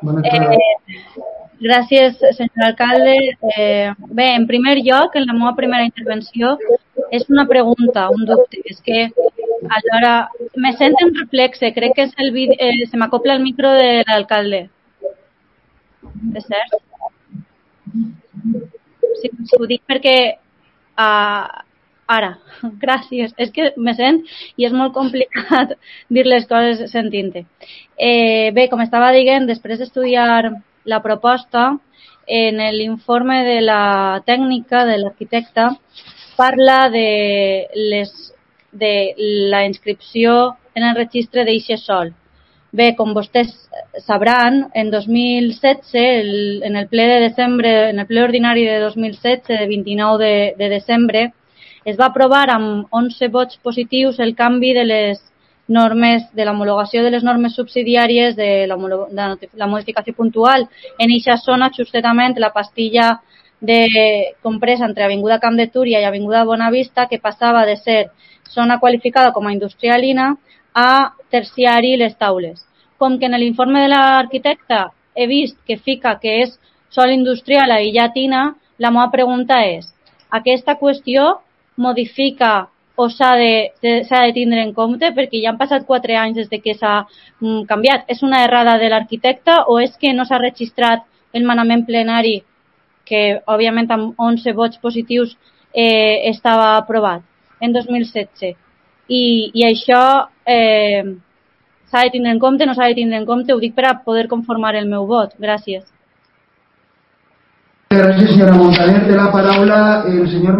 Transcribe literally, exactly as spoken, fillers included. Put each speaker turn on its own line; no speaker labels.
Eh, gràcies, senyor alcalde. Eh, bé, en primer lloc, en la meva primera intervenció, és una pregunta, un dubte. És que, alhora, me sento en reflexe. Crec que és el vídeo, eh, se m'acopla el micro de l'alcalde. És cert? Sí, ho dic perquè... Uh, ara, gràcies. És que me sent i és molt complicat dir les coses sentint-te. Eh, bé, com estava dient, després d'estudiar la proposta, en l'informe de la tècnica de l'arquitecte parla de, les, de la inscripció en el registre d'eixe sòl. Bé, com vostès sabran, en dos mil setze, el, en el ple de desembre, en el ple ordinari de dos mil setze, de vint-i-nou de, de desembre, es va aprovar amb onze vots positius el canvi de les normes, de l'homologació de les normes subsidiàries de la, de la modificació puntual en eixa zona, justament la pastilla de compresa entre Avinguda Camp de Túria i Avinguda Bonavista, que passava de ser zona qualificada com a industrialina a terciari les taules. Com que en l'informe de l'arquitecte he vist que fica que és sòl industrial a Illatina, la meva pregunta és, aquesta qüestió modifica o s'ha de, de tindre en compte, perquè ja han passat quatre anys des de que s'ha mm, canviat. És una errada de l'arquitecte o és que no s'ha registrat el manament plenari que, òbviament, amb onze vots positius eh, estava aprovat en dos mil setze? I, i això eh, s'ha de tindre en compte, no s'ha de tindre en compte? Ho dic per a poder conformar el meu vot. Gràcies.
Gràcies, senyora Montaner. Té la paraula el senyor